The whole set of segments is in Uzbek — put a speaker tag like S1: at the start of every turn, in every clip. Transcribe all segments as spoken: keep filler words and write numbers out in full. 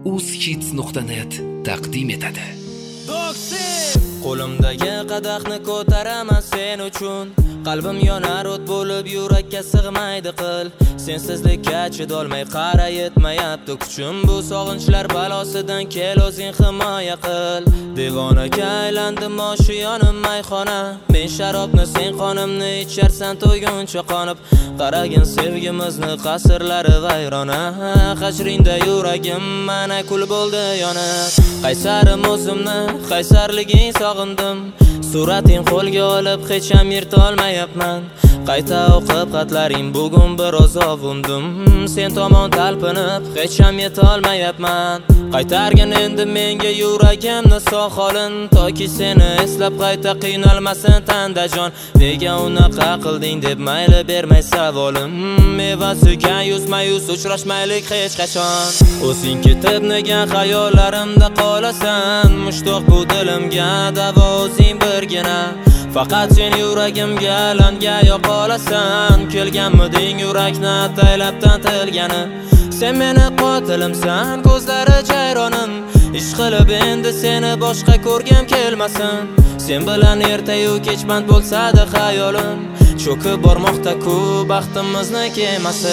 S1: uzhits nuqta net taqdim etadi.
S2: Qo'limdagi qadahni ko'taraman sen uchun. Qalbim yonar o't bo'lib yurakka sig'maydi qil. Sensizlikka chidolmay qara yetmayapti kuchim. Bu sog'inchlar balosidan kel o'zing himoya qil. Devonaga aylandim oshiyonim mayxona. Men sharobni sen qonimni icharsan to'yguncha qonib. Qaragin sevgimizni qasrlari vayrona. Qashringda yuragim mana kul bo'ldi yonib. Qaysarim o'zimni, qaysarliging sog'indim. Surating qo'lga olib hech ham yirtolmayapman. Qayta o'qib xatlaring bugun biroz ovundim. Sen tomon talpinib hech ham yetolmayapman. Qaytargin endi menga yuragimni sog' holin, toki seni eslab qayta qiynalmasin tanda jon. Nega unaqa qilding deb mayli bermay savolim. Mevasiga yuzma-yuz uchrashmaylik hech qachon. O'zing ketib nega xayollarimda qolasan? Mushtoq bu dilimga davo o'zing birgina. Faqat sen yuragimga alanga yoqolasan. Kelganmiding yurakni ataylabdan tilgani? Sen meni qotilimsan, ko'zlari jayronim. Ish qilib endi seni boshqa ko'rgim kelmasin. Sen bilan ertayu kechband bo'lsa-da xayolim. Cho'kib bormoqda-ku baxtimizni kemasi.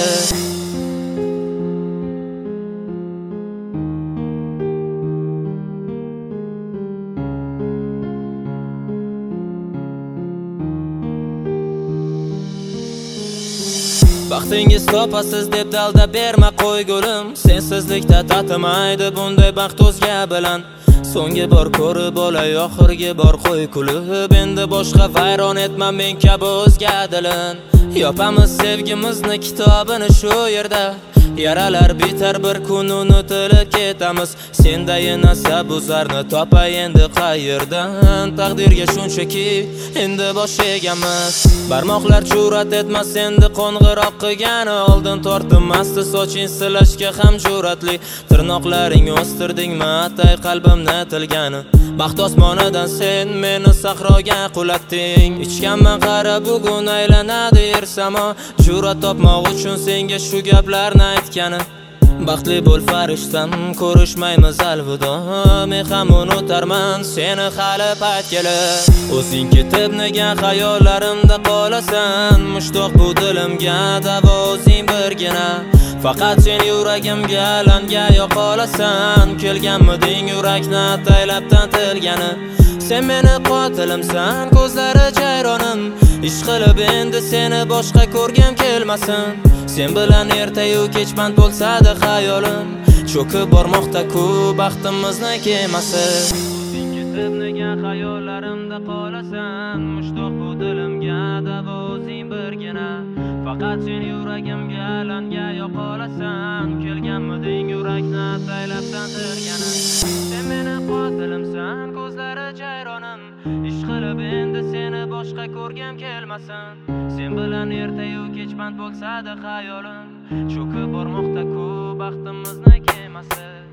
S2: Baxtingiz topasiz deb dalda berma qo'ygulim. Sensizlikda tatimaydi bunday baxt o'zga bilan. So'nggi bor ko'rib olay oxirgi bor qo'y kulib. Endi boshqa vayron etma men kabi o'zga dilin. Yopamiz sevgimizni kitobini shu yerda. Yaralar bitar bir kun unutilib ketamiz. Sendayin asab uzarni topay endi qayerdan? Taqdirga shunchaki endi bosh egamiz. Barmoqlar jur'at etmas endi qo'ng'iroq qilgani. Oldin tortinmasdi soching silashga ham jur'atli. Tirnoqlaring o'stirdingmi atay qalbimni tilgani. Baxt osmonidan sen meni sahroga qulatding. Ichganman qara bugun aylanadi yer samo. Jur'at topmoq uchun senga shu gaplarni aytgani. Baxtli bo'l farishtam, ko'rishmaymiz alvido. Men ham unutarman seni hali payt kelib. O'zing ketib nega xayollarimda qolasan? Mushtoq bu dilimga davo o'zing birgina. Faqat sen yuragimga alanga yoqolasan. Kelganmiding yurakni ataylabdan tilgani? Sen meni qotilimsan, ko'zlari jayronim. Ish qilib endi seni boshqa ko'rgim kelmasin. Sen bilan ertayu kechband bo'lsa-da xayolim. Cho'kib bormoqda-ku baxtimizni kemasi. Sen ketib nega xayollarimda qolasan? Mushtoq bu dilimga davo o'zing birgina. Faqat sen yuragimga alanga yoqolasan. Kelganmiding yurakni ataylabdan tilgani? Sen meni qotilimsan, ko'zlari jayronim. Ish qilib endi seni boshqa ko'rgim kelmasin. Sen bilan ertayu kechband bo'lsa-da xayolim. Cho'kib bormoqda-ku baxtimizni kemasi.